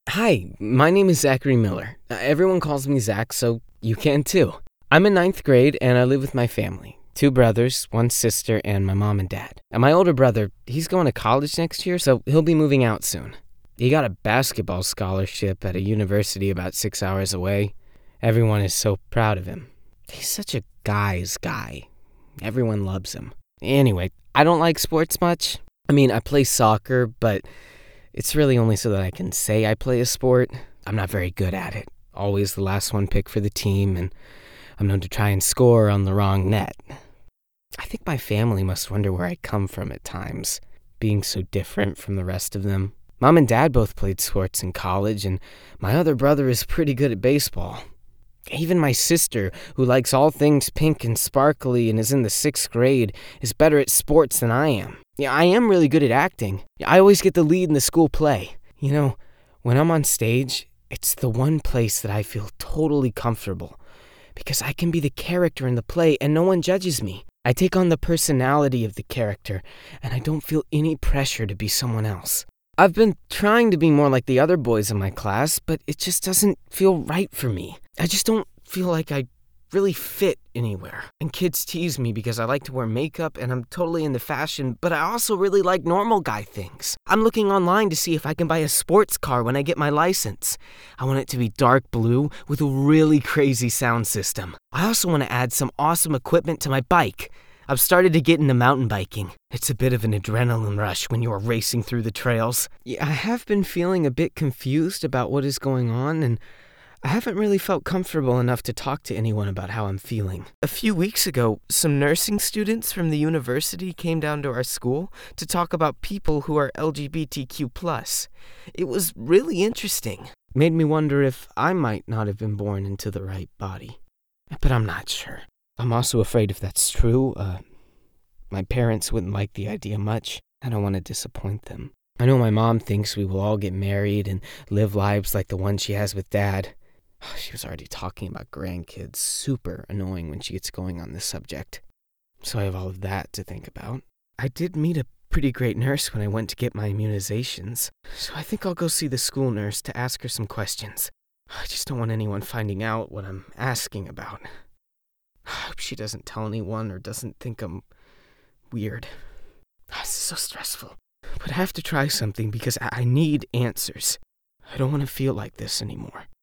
Hi, my name is Zachary Miller. Everyone calls me Zach, so you can too. I'm in ninth grade and I live with my family. Two brothers, one sister, and my mom and dad. And my older brother, he's going to college next year, so he'll be moving out soon. He got a basketball scholarship at a university about 6 hours away. Everyone is so proud of him. He's such a guy's guy. Everyone loves him. Anyway, I don't like sports much. I play soccer, but it's really only so that I can say I play a sport. I'm not very good at it. Always the last one picked for the team, and I'm known to try and score on the wrong net. I think my family must wonder where I come from at times, being so different from the rest of them. Mom and Dad both played sports in college, and my other brother is pretty good at baseball. Even my sister, who likes all things pink and sparkly and is in the 6th grade, is better at sports than I am. Yeah, I am really good at acting. I always get the lead in the school play. When I'm on stage, it's the one place that I feel totally comfortable because I can be the character in the play and no one judges me. I take on the personality of the character and I don't feel any pressure to be someone else. I've been trying to be more like the other boys in my class, but it just doesn't feel right for me. I just don't feel like I really fit anywhere. And kids tease me because I like to wear makeup and I'm totally into fashion, but I also really like normal guy things. I'm looking online to see if I can buy a sports car when I get my license. I want it to be dark blue with a really crazy sound system. I also want to add some awesome equipment to my bike. I've started to get into mountain biking. It's a bit of an adrenaline rush when you are racing through the trails. Yeah, I have been feeling a bit confused about what is going on, and I haven't really felt comfortable enough to talk to anyone about how I'm feeling. A few weeks ago, some nursing students from the university came down to our school to talk about people who are LGBTQ+. It was really interesting. Made me wonder if I might not have been born into the right body. But I'm not sure. I'm also afraid if that's true, my parents wouldn't like the idea much. I don't want to disappoint them. I know my mom thinks we will all get married and live lives like the one she has with Dad. She was already talking about grandkids. Super annoying when she gets going on this subject. So I have all of that to think about. I did meet a pretty great nurse when I went to get my immunizations, so I think I'll go see the school nurse to ask her some questions. I just don't want anyone finding out what I'm asking about. I hope she doesn't tell anyone or doesn't think I'm weird. This is so stressful. But I have to try something because I need answers. I don't want to feel like this anymore.